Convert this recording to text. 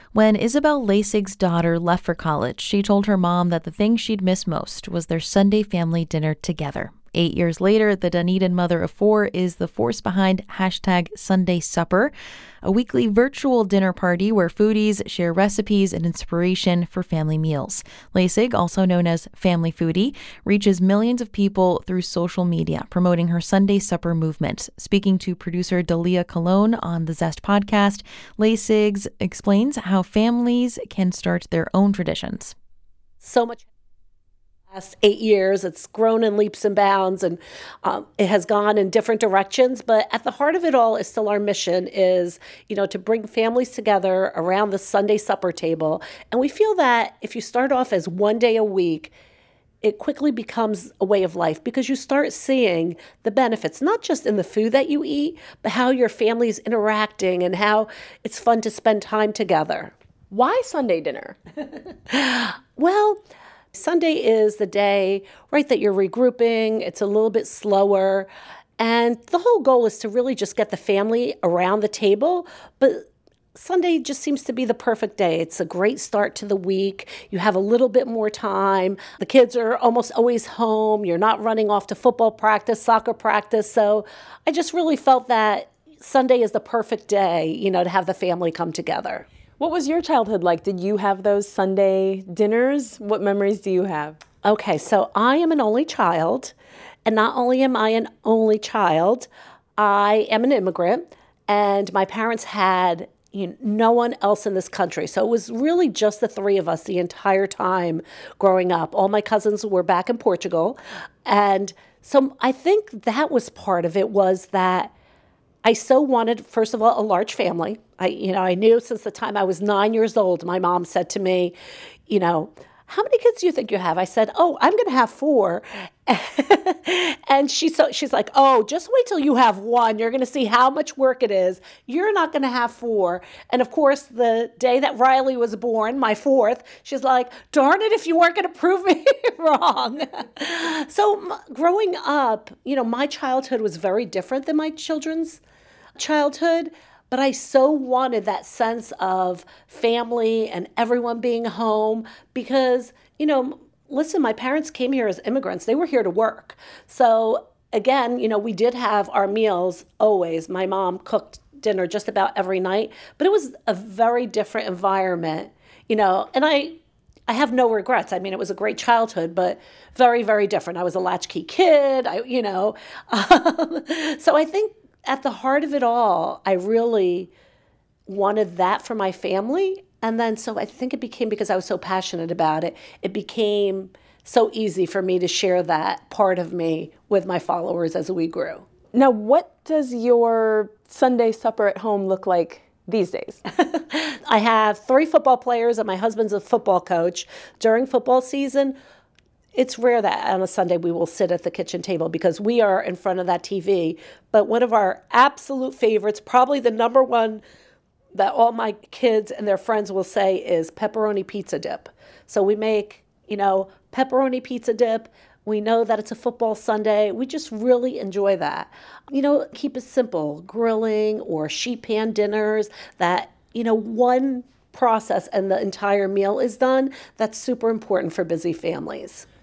When Isabel Lasig's daughter left for college, she told her mom that the thing she'd miss most was their Sunday family dinner together. 8 years later, the Dunedin mother of four is the force behind #SundaySupper, a weekly virtual dinner party where foodies share recipes and inspiration for family meals. Lasig, also known as Family Foodie, reaches millions of people through social media, promoting her Sunday Supper movement. Speaking to producer Dalia Colon on the Zest podcast, Lasig explains how families can start their own traditions. So much. Last 8 years, it's grown in leaps and bounds, and it has gone in different directions. But at the heart of it all is still our mission is, to bring families together around the Sunday supper table. And we feel that if you start off as one day a week, it quickly becomes a way of life because you start seeing the benefits, not just in the food that you eat, but how your family's interacting and how it's fun to spend time together. Why Sunday dinner? Well, Sunday is the day, right, that you're regrouping. It's a little bit slower. And the whole goal is to really just get the family around the table. But Sunday just seems to be the perfect day. It's a great start to the week. You have a little bit more time. The kids are almost always home. You're not running off to football practice, soccer practice. So I just really felt that Sunday is the perfect day, to have the family come together. What was your childhood like? Did you have those Sunday dinners? What memories do you have? Okay, so I am an only child, and not only am I an only child, I am an immigrant, and my parents had no one else in this country. So it was really just the three of us the entire time growing up. All my cousins were back in Portugal, and so I think that was part of it, was that I so wanted, first of all, a large family. I knew since the time I was 9 years old, my mom said to me, how many kids do you think you have? I said, I'm going to have 4. And she's like, just wait till you have 1. You're going to see how much work it is. You're not going to have 4. And of course, the day that Riley was born, my 4th, she's like, darn it if you weren't going to prove me wrong. So growing up, my childhood was very different than my children's childhood. But I so wanted that sense of family and everyone being home because, listen, my parents came here as immigrants. They were here to work. So again, we did have our meals always. My mom cooked dinner just about every night, but it was a very different environment, and I have no regrets. I mean, it was a great childhood, but very, very different. I was a latchkey kid, so I think at the heart of it all, I really wanted that for my family. And then so I think it became, because I was so passionate about it, it became so easy for me to share that part of me with my followers as we grew. Now, what does your Sunday supper at home look like these days? I have 3 football players and my husband's a football coach. During football season, it's rare that on a Sunday we will sit at the kitchen table because we are in front of that TV. But one of our absolute favorites, probably the number one that all my kids and their friends will say, is pepperoni pizza dip. So we make, pepperoni pizza dip. We know that it's a football Sunday. We just really enjoy that. Keep it simple, grilling or sheet pan dinners that, one process and the entire meal is done. That's super important for busy families.